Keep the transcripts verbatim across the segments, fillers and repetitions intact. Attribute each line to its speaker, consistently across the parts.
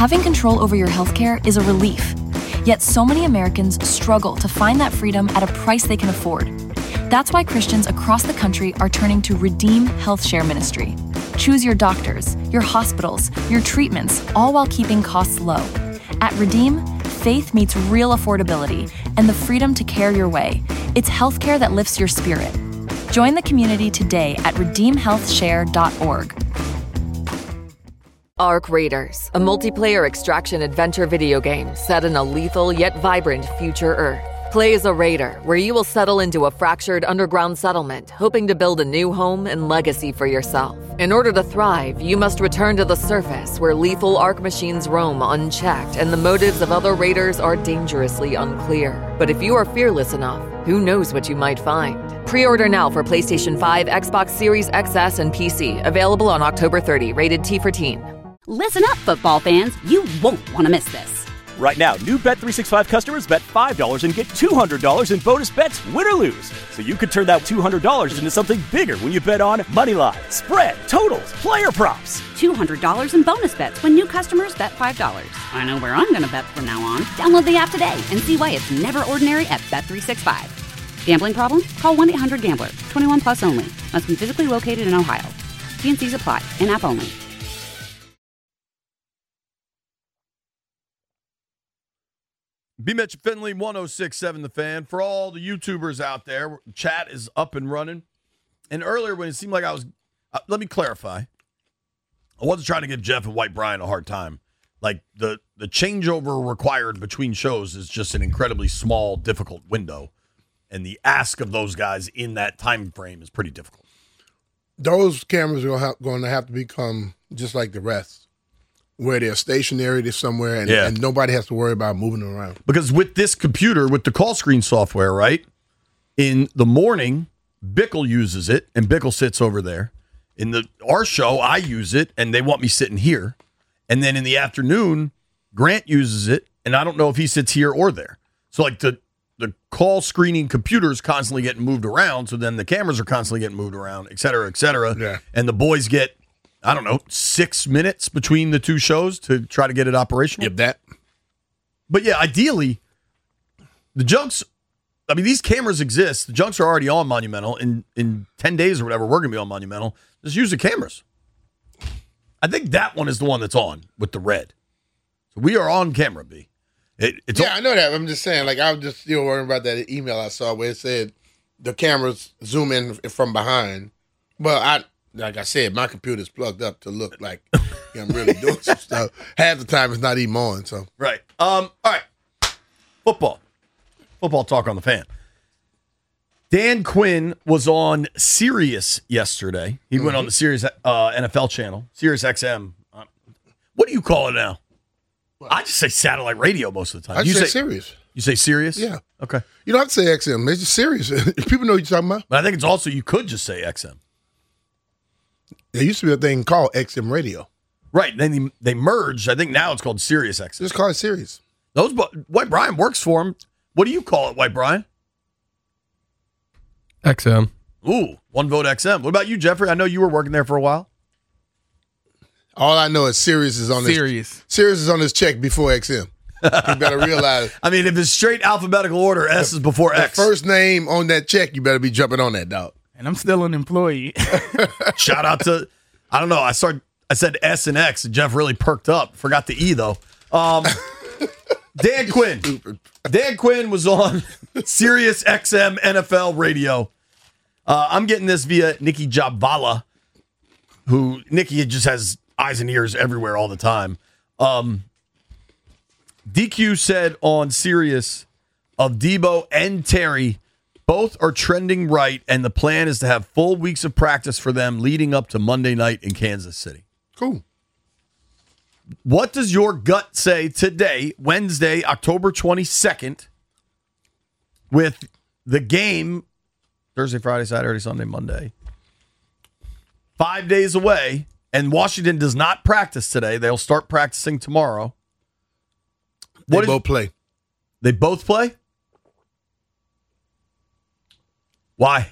Speaker 1: Having control over your healthcare is a relief. Yet so many Americans struggle to find that freedom at a price they can afford. That's why Christians across the country are turning to Redeem Health Share Ministry. Choose your doctors, your hospitals, your treatments, all while keeping costs low. At Redeem, faith meets real affordability and the freedom to care your way. It's healthcare that lifts your spirit. Join the community today at redeem health share dot org.
Speaker 2: Arc Raiders, a multiplayer extraction adventure video game set in a lethal yet vibrant future Earth. Play as a raider, where you will settle into a fractured underground settlement, hoping to build a new home and legacy for yourself. In order to thrive, you must return to the surface, where lethal Arc machines roam unchecked and the motives of other raiders are dangerously unclear. But if you are fearless enough, who knows what you might find? Pre-order now for PlayStation five, Xbox Series X S, and P C. Available on October thirtieth. Rated T for teen.
Speaker 3: Listen up, football fans. You won't want to miss this.
Speaker 4: Right now, new Bet three sixty-five customers bet five dollars and get two hundred dollars in bonus bets, win or lose. So you could turn that two hundred dollars into something bigger when you bet on moneyline, spread, totals, player props.
Speaker 3: two hundred dollars in bonus bets when new customers bet five dollars. I know where I'm going to bet from now on. Download the app today and see why it's never ordinary at Bet three sixty-five. Gambling problem? Call one eight hundred gambler. twenty-one plus only. Must be physically located in Ohio. T and C's apply. In-app only.
Speaker 5: B. Mitch Finley, one oh six point seven The Fan. For all the YouTubers out there, chat is up and running. And earlier when it seemed like I was, uh, let me clarify. I wasn't trying to give Jeff and White Brian a hard time. Like, the, the changeover required between shows is just an incredibly small, difficult window. And the ask of those guys in that time frame is pretty difficult.
Speaker 6: Those cameras are going to have to become just like the rest, where they're stationary, they're somewhere, and,
Speaker 5: yeah.
Speaker 6: and nobody has to worry about moving them around.
Speaker 5: Because with this computer, with the call screen software, right, in the morning, Bickle uses it, and Bickle sits over there. In the our show, I use it, and they want me sitting here. And then in the afternoon, Grant uses it, and I don't know if he sits here or there. So, like, the, the call screening computer is constantly getting moved around, so then the cameras are constantly getting moved around, et cetera, et cetera.
Speaker 6: Yeah.
Speaker 5: And the boys get, I don't know, six minutes between the two shows to try to get it operational.
Speaker 6: If that.
Speaker 5: But yeah, ideally, the Junks, I mean, these cameras exist. The Junks are already on Monumental. In, in ten days or whatever, we're going to be on Monumental. Just use the cameras. I think that one is the one that's on with the red. So we are on camera, B. It, it's
Speaker 6: yeah,
Speaker 5: all-
Speaker 6: I know that. I'm just saying, like, I was just still worrying about that email I saw where it said the cameras zoom in from behind. Well, I... Like I said, my computer's plugged up to look like I'm really doing some stuff. Half the time it's not even on. So
Speaker 5: Right. Um. All right. Football. Football talk on the Fan. Dan Quinn was on Sirius yesterday. He mm-hmm. went on the Sirius uh, N F L channel, Sirius X M. Uh, what do you call it now? What? I just say satellite radio most of the time.
Speaker 6: I
Speaker 5: you
Speaker 6: say,
Speaker 5: say
Speaker 6: Sirius.
Speaker 5: You say Sirius?
Speaker 6: Yeah.
Speaker 5: Okay.
Speaker 6: You don't have to say X M. It's just Sirius. People know what you're talking about.
Speaker 5: But I think it's also, you could just say X M.
Speaker 6: There used to be a thing called X M Radio.
Speaker 5: Right. Then they, they merged. I think now it's called Sirius X M.
Speaker 6: Just call it Sirius.
Speaker 5: Those White Brian works for him. What do you call it, White Brian?
Speaker 7: X M.
Speaker 5: Ooh, one vote X M. What about you, Jeffrey? I know you were working there for a while.
Speaker 6: All I know is Sirius is on this.
Speaker 7: Sirius.
Speaker 6: Sirius is on this check before X M. You better realize.
Speaker 5: I mean, if it's straight alphabetical order, S
Speaker 6: the,
Speaker 5: is before
Speaker 6: the
Speaker 5: X.
Speaker 6: The first name on that check, you better be jumping on that, dog.
Speaker 7: And I'm still an employee.
Speaker 5: Shout out to, I don't know, I started, I said S and X, and Jeff really perked up. Forgot the E, though. Um, Dan Quinn. Dan Quinn was on Sirius X M N F L radio. Uh, I'm getting this via Nikki Jabvala, who, Nikki just has eyes and ears everywhere all the time. Um, D Q said on Sirius of Debo and Terry, both are trending right, and the plan is to have full weeks of practice for them leading up to Monday night in Kansas City.
Speaker 6: Cool.
Speaker 5: What does your gut say today, Wednesday, October twenty-second, with the game Thursday, Friday, Saturday, Sunday, Monday, five days away, and Washington does not practice today? They'll start practicing tomorrow.
Speaker 6: They
Speaker 5: What
Speaker 6: both
Speaker 5: is,
Speaker 6: play.
Speaker 5: They both play? Why?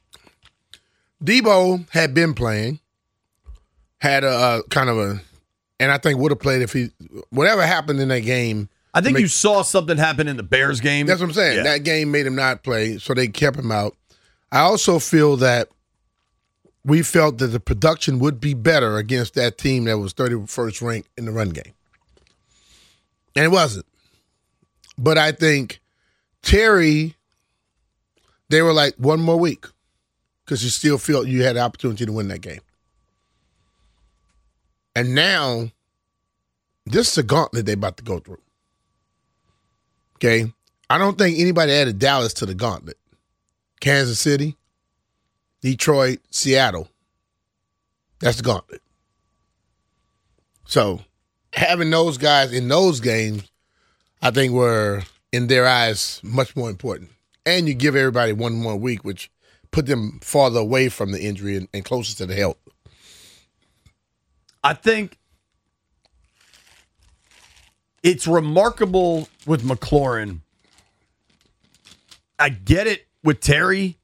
Speaker 6: Debo had been playing, had a uh, kind of a and I think would have played if he whatever happened in that game.
Speaker 5: I think
Speaker 6: make,
Speaker 5: you saw something happen in the Bears game.
Speaker 6: That's what I'm saying.
Speaker 5: Yeah.
Speaker 6: That game made him not play, so they kept him out. I also feel that we felt that the production would be better against that team that was thirty-first ranked in the run game. And it wasn't. But I think Terry, they were like one more week because you still felt you had the opportunity to win that game. And now, this is a gauntlet they're about to go through. Okay? I don't think anybody added Dallas to the gauntlet. Kansas City, Detroit, Seattle. That's the gauntlet. So, having those guys in those games, I think were, in their eyes, much more important. And you give everybody one more week, which put them farther away from the injury and, and closer to the health.
Speaker 5: I think it's remarkable with McLaurin. I get it with Terry.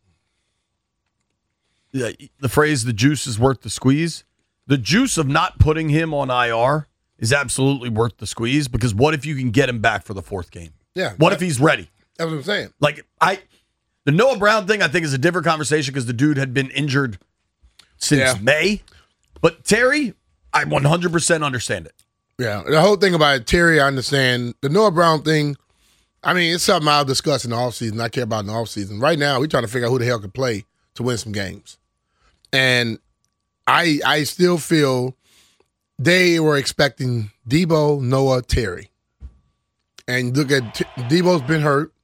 Speaker 5: The, the phrase, the juice is worth the squeeze. The juice of not putting him on I R is absolutely worth the squeeze because what if you can get him back for the fourth game?
Speaker 6: Yeah.
Speaker 5: What if he's ready?
Speaker 6: That's what I'm saying.
Speaker 5: Like, I, the Noah Brown thing, I think, is a different conversation because the dude had been injured since
Speaker 6: Yeah.
Speaker 5: May. But Terry, I one hundred percent understand it.
Speaker 6: Yeah. The whole thing about it, Terry, I understand. The Noah Brown thing, I mean, it's something I'll discuss in the offseason. I care about in the offseason. Right now, we're trying to figure out who the hell can play to win some games. And I I still feel they were expecting Debo, Noah, Terry. And look at T- Debo's been hurt.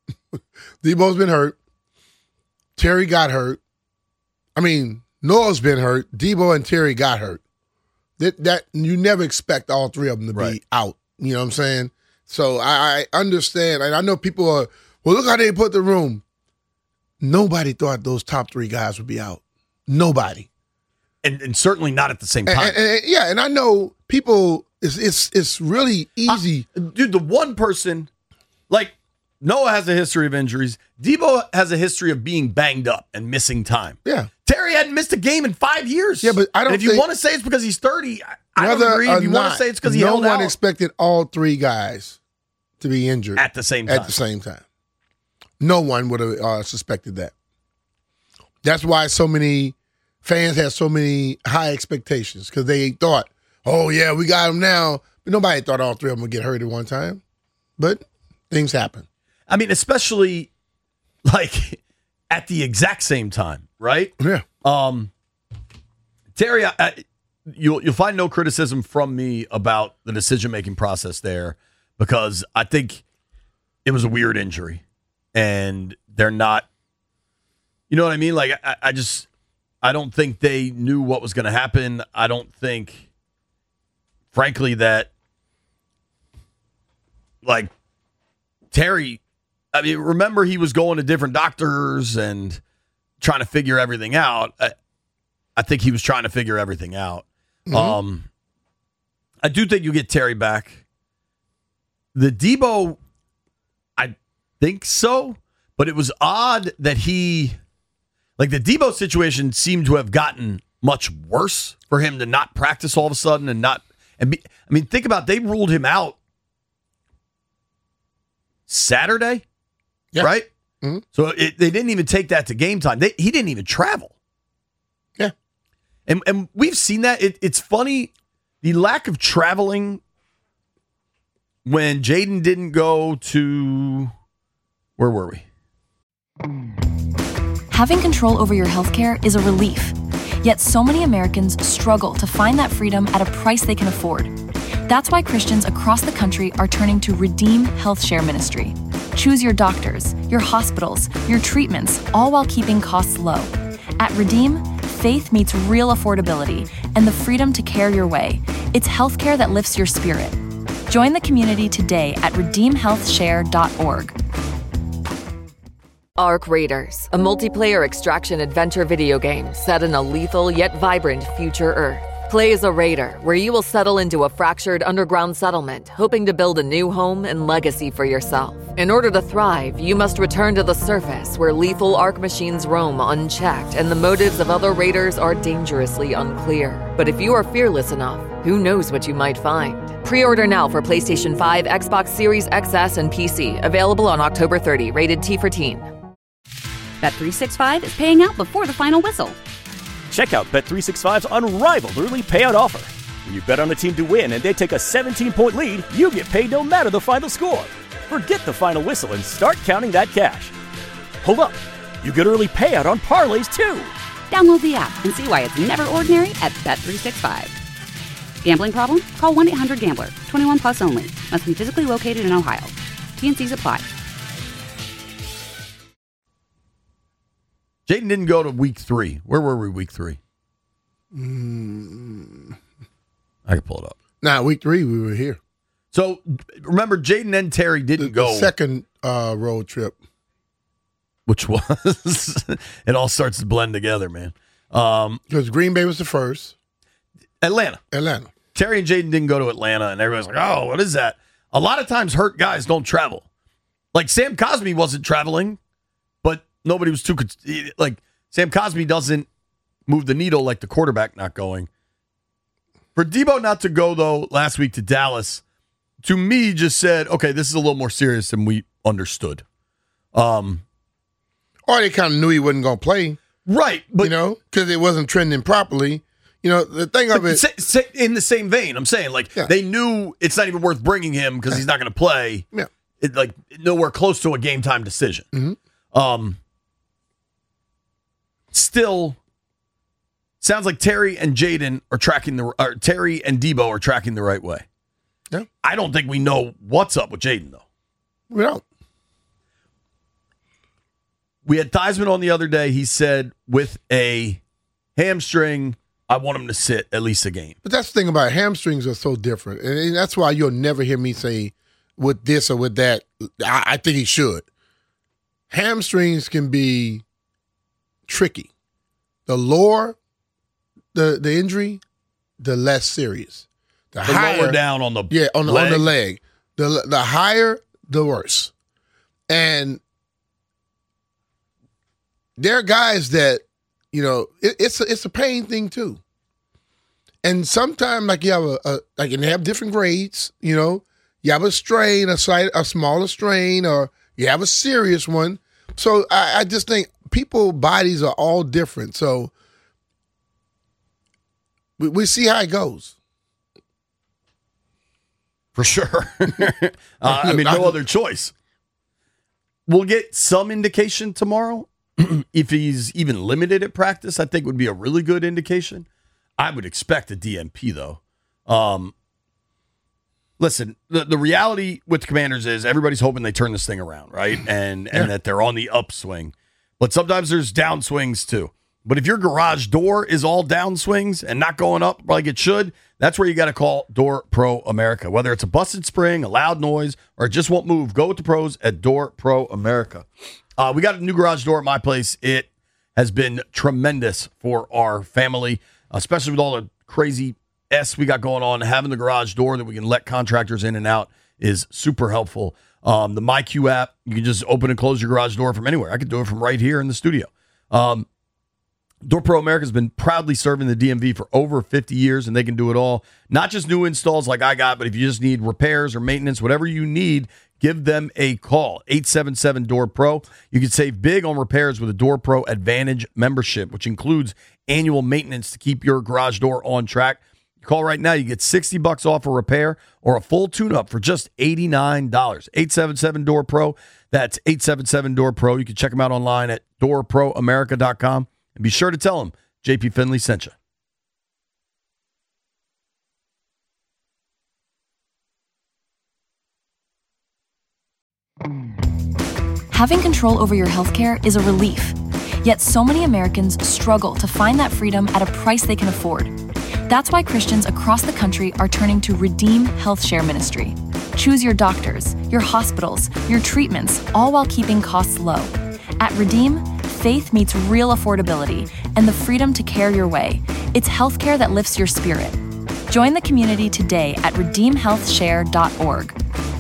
Speaker 6: Debo's been hurt. Terry got hurt. I mean, Noah's been hurt. Debo and Terry got hurt. That that you never expect all three of them to
Speaker 5: Right.
Speaker 6: be out. You know what I'm saying? So I, I understand, and I know people are. Well, look how they put the room. Nobody thought those top three guys would be out. Nobody.
Speaker 5: And, and certainly not at the same
Speaker 6: And,
Speaker 5: time.
Speaker 6: and- and- yeah, and I know people. It's it's it's really easy.
Speaker 5: I- dude, the one person, like, Noah has a history of injuries. Debo has a history of being banged up and missing time.
Speaker 6: yeah.
Speaker 5: Terry hadn't missed a game in five years.
Speaker 6: Yeah, but I don't
Speaker 5: And if you
Speaker 6: think-
Speaker 5: want to say it's because he's thirty, I, I don't
Speaker 6: Whether
Speaker 5: agree.
Speaker 6: or
Speaker 5: If you want
Speaker 6: not,
Speaker 5: to say it's because he
Speaker 6: no
Speaker 5: held
Speaker 6: one
Speaker 5: out
Speaker 6: expected all three guys to be injured
Speaker 5: at the same time.
Speaker 6: at the same time. No one would have uh, suspected that. That's why so many fans had so many high expectations because they thought, oh, yeah, we got them now. But nobody thought all three of them would get hurt at one time. But things happen.
Speaker 5: I mean, especially like at the exact same time, right?
Speaker 6: Yeah.
Speaker 5: Um, Terry, I, I, you'll you'll find no criticism from me about the decision making process there because I think it was a weird injury, and they're not. You know what I mean? Like I, I just I don't think they knew what was going to happen. I don't think, frankly, that like Terry. I mean, remember he was going to different doctors and trying to figure everything out. I, I think he was trying to figure everything out. Mm-hmm. Um, I do think you get Terry back. The Debo, I think so, but it was odd that he, like the Debo situation seemed to have gotten much worse for him to not practice all of a sudden and not, and be, I mean, think about, they ruled him out Saturday.
Speaker 6: Yeah.
Speaker 5: Right?
Speaker 6: Mm-hmm.
Speaker 5: So it, they didn't even take that to game time. They, he didn't even travel.
Speaker 6: Yeah.
Speaker 5: And and we've seen that. It, it's funny, the lack of traveling when Jaden didn't go to, where were we?
Speaker 1: Having control over your healthcare is a relief. Yet so many Americans struggle to find that freedom at a price they can afford. That's why Christians across the country are turning to Redeem Health Share Ministry. Choose your doctors, your hospitals, your treatments, all while keeping costs low. At Redeem, faith meets real affordability and the freedom to care your way. It's healthcare that lifts your spirit. Join the community today at redeem health share dot org.
Speaker 2: Arc Raiders, a multiplayer extraction adventure video game set in a lethal yet vibrant future Earth. Play as a raider, where you will settle into a fractured underground settlement, hoping to build a new home and legacy for yourself. In order to thrive, you must return to the surface, where lethal arc machines roam unchecked and the motives of other raiders are dangerously unclear. But if you are fearless enough, who knows what you might find? Pre-order now for PlayStation five, Xbox Series X S, and P C. Available on October thirtieth. Rated T for teen.
Speaker 3: Bet three sixty-five is paying out before the final whistle.
Speaker 4: Check out Bet three sixty-five's unrivaled early payout offer. When you bet on a team to win and they take a seventeen-point lead, you get paid no matter the final score. Forget the final whistle and start counting that cash. Hold up. You get early payout on parlays, too.
Speaker 3: Download the app and see why it's never ordinary at Bet three sixty-five. Gambling problem? Call one eight hundred gambler. twenty-one plus only. Must be physically located in Ohio. T and C's apply.
Speaker 5: Jaden didn't go to week three. Where were we week three?
Speaker 6: Mm.
Speaker 5: I can pull it up.
Speaker 6: Nah, week three we were here.
Speaker 5: So remember, Jaden and Terry didn't
Speaker 6: The,
Speaker 5: go.
Speaker 6: the second uh, road trip.
Speaker 5: Which was, it all starts to blend together, man. Um,
Speaker 6: Because Green Bay was the first.
Speaker 5: Atlanta.
Speaker 6: Atlanta.
Speaker 5: Terry and Jaden didn't go to Atlanta, and everybody's like, oh, what is that? A lot of times hurt guys don't travel. Like Sam Cosmi wasn't traveling, but nobody was too, like, Sam Cosmi doesn't move the needle like the quarterback not going. For Debo not to go, though, last week to Dallas, to me just said, okay, this is a little more serious than we understood. Um,
Speaker 6: Or they kind of knew he wasn't going to play.
Speaker 5: Right. But,
Speaker 6: you know, because it wasn't trending properly. You know, the thing of it.
Speaker 5: Say, say, in the same vein, I'm saying, like,
Speaker 6: Yeah.
Speaker 5: they knew it's not even worth bringing him because he's not going to play.
Speaker 6: Yeah.
Speaker 5: It, like, nowhere close to a game time decision.
Speaker 6: Mm-hmm.
Speaker 5: Um, still, sounds like Terry and Jaden are tracking the, or Terry and Debo are tracking the right way.
Speaker 6: Yeah.
Speaker 5: I don't think we know what's up with Jaden, though.
Speaker 6: We don't.
Speaker 5: We had Theismann on the other day. He said with a hamstring, I want him to sit at least a game.
Speaker 6: But that's the thing about it. Hamstrings are so different. And that's why you'll never hear me say with this or with that, I, I think he should. Hamstrings can be tricky. The lower the, the injury, the less serious. The,
Speaker 5: The
Speaker 6: higher
Speaker 5: lower down on the
Speaker 6: Yeah, on the, on the
Speaker 5: leg.
Speaker 6: leg. The, the higher, the worse. And there are guys that, you know, it, it's a, it's a pain thing too. And sometimes, like you have a, a like, and they have different grades. You know, you have a strain, a slight, a smaller strain, or you have a serious one. So I, I just think people bodies are all different. So we, we see how it goes.
Speaker 5: For sure. uh, I mean, no other choice. We'll get some indication tomorrow. If he's even limited at practice, I think would be a really good indication. I would expect a D N P, though. Um, listen, the, the reality with the Commanders is everybody's hoping they turn this thing around, right? And and
Speaker 6: Yeah.
Speaker 5: that they're on the upswing. But sometimes there's downswings, too. But if your garage door is all downswings and not going up like it should, that's where you got to call Door Pro America. Whether it's a busted spring, a loud noise, or it just won't move, go with the pros at Door Pro America. Uh, we got a new garage door at my place. It has been tremendous for our family, especially with all the crazy S we got going on. Having the garage door that we can let contractors in and out is super helpful. Um, the MyQ app, you can just open and close your garage door from anywhere. I could do it from right here in the studio. Um, Door Pro America has been proudly serving the D M V for over fifty years, and they can do it all. Not just new installs like I got, but if you just need repairs or maintenance, whatever you need, give them a call, eight seven seven, D O O R P R O. You can save big on repairs with a Door Pro Advantage membership, which includes annual maintenance to keep your garage door on track. You call right now, you get sixty bucks off a repair or a full tune-up for just eighty-nine dollars. eight seven seven, D O O R P R O. That's eight seven seven, D O O R P R O. You can check them out online at door pro america dot com. And be sure to tell them J P Finley sent you.
Speaker 1: Having control over your healthcare is a relief. Yet so many Americans struggle to find that freedom at a price they can afford. That's why Christians across the country are turning to Redeem Health Share Ministry. Choose your doctors, your hospitals, your treatments, all while keeping costs low. At Redeem, faith meets real affordability and the freedom to care your way. It's healthcare that lifts your spirit. Join the community today at redeem health share dot org.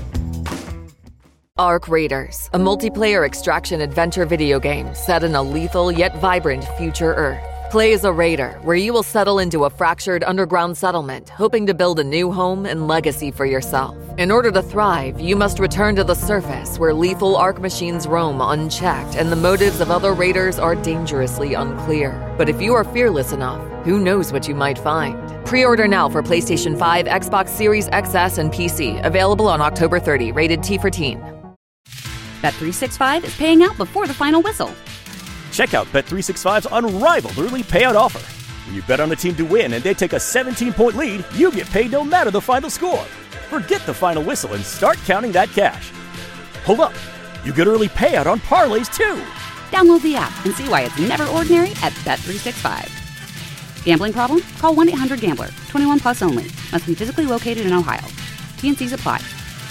Speaker 2: Ark Raiders, a multiplayer extraction adventure video game set in a lethal yet vibrant future Earth. Play as a raider, where you will settle into a fractured underground settlement, hoping to build a new home and legacy for yourself. In order to thrive, you must return to the surface, where lethal Ark machines roam unchecked and the motives of other raiders are dangerously unclear. But if you are fearless enough, who knows what you might find? Pre-order now for PlayStation five, Xbox Series X S, and P C. Available on October thirtieth. Rated T for teen.
Speaker 3: Bet three sixty-five is paying out before the final whistle.
Speaker 4: Check out Bet three sixty-five's unrivaled early payout offer. When you bet on a team to win and they take a seventeen-point lead, you get paid no matter the final score. Forget the final whistle and start counting that cash. Hold up. You get early payout on parlays, too.
Speaker 3: Download the app and see why it's never ordinary at Bet three sixty-five. Gambling problem? Call one eight hundred gambler. twenty-one plus only. Must be physically located in Ohio. T and C's apply.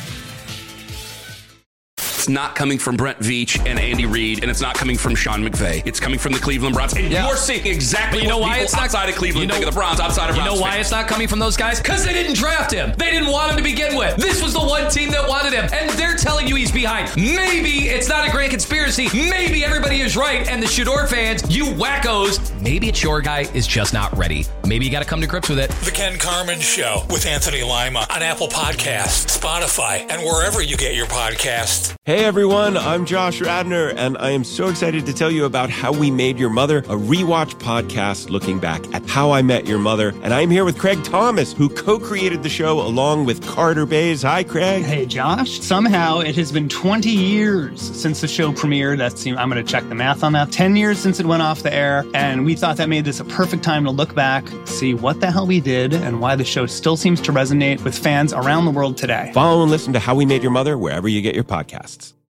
Speaker 7: It's not coming from Brent Veach and Andy Reid, and it's not coming from Sean McVay. It's coming from the Cleveland Browns. And yeah. You're seeing exactly but you know what why people it's not, outside of Cleveland you know, think of the Browns, outside of
Speaker 8: You
Speaker 7: Browns
Speaker 8: know why
Speaker 7: fans.
Speaker 8: it's not coming from those guys? Because they didn't draft him. They didn't want him to begin with. This was the one team that wanted him, and they're telling you he's behind. Maybe it's not a grand conspiracy. Maybe everybody is right, and the Shador fans, you wackos, maybe it's your guy is just not ready. Maybe you got to come to grips with it.
Speaker 9: The Ken Carman Show with Anthony Lima on Apple Podcasts, Spotify, and wherever you get your podcasts.
Speaker 10: Hey everyone, I'm Josh Radner, and I am so excited to tell you about How We Made Your Mother, a rewatch podcast looking back at How I Met Your Mother. And I'm here with Craig Thomas, who co-created the show along with Carter Bays. Hi, Craig.
Speaker 11: Hey, Josh. Somehow it has been twenty years since the show premiered. That's, I'm going to check the math on that. ten years since it went off the air, and we thought that made this a perfect time to look back, see what the hell we did, and why the show still seems to resonate with fans around the world today.
Speaker 10: Follow and listen to How We Made Your Mother wherever you get your podcasts.